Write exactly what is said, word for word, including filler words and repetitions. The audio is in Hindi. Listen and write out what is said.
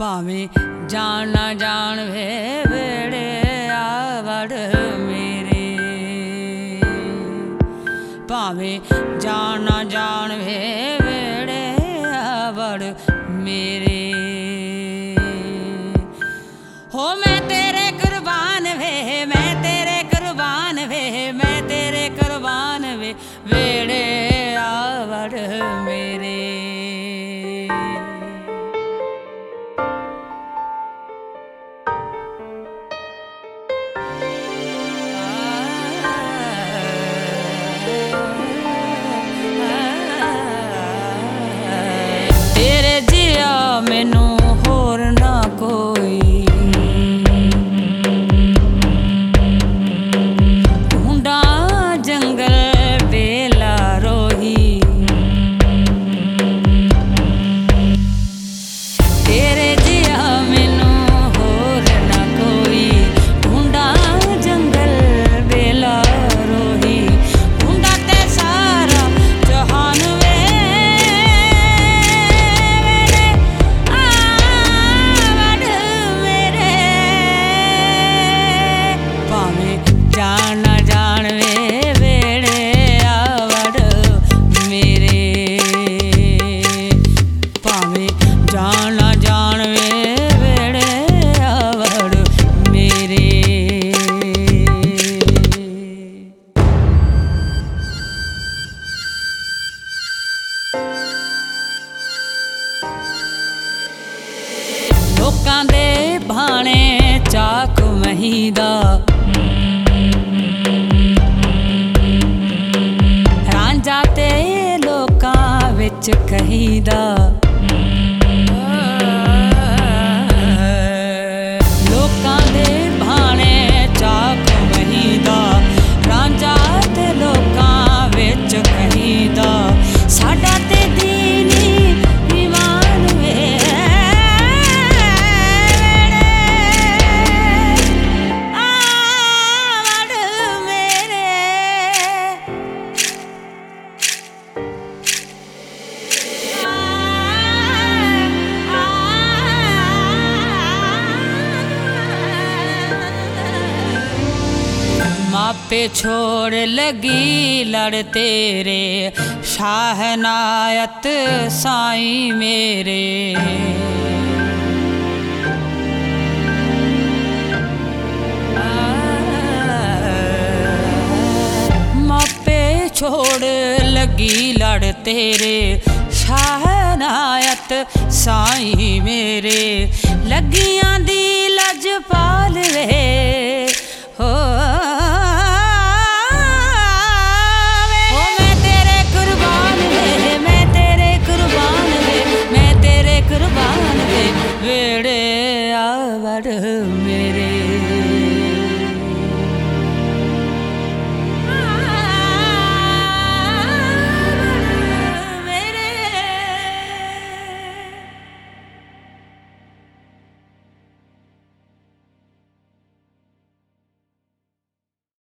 भावें जान ना जान वे वेड़े आवड़ मेरे, भावें जान ना जान वे वेड़े आवड़ मेरे। हो मैं तेरे कुर्बान वे, मैं तेरे कुर्बान वे, मैं तेरे कुर्बान वे वेड़े आवड़ मेरे। तेरे जिया मैनू होर ना कोई, ढूंढा जंगल बेला रोही। तेरे जिया मैनू होर ना कोई, ढूंढा जंगल बेला रोही। ढूंढा ते सारा जहान वे जान ना जान वे वेड़े आवड़ मेरे, भावें जान ना जान वे वेड़े आवड़ मेरे। लोकां दे भाने चाक महीदा, जाते लोकां विच कहीदा। लोकां दे भाने चाक महीदा, रांझा ते लोकां विच कहीदा। साडा ते दीनी ईमान वे आवड़ मेरे। मापे छोड़ लगी लड़ तेरे, शाहनायत साईं मेरे। मापे छोड़ लगी लड़ तेरे, शाहनायत साईं मेरे। लगियां दी लजपाल वे हो, मैं तेरे कुर्बान वे, मैं तेरे कुर्बान वे, मैं तेरे कुर्बान वे वेड़े आवड़ मेरे।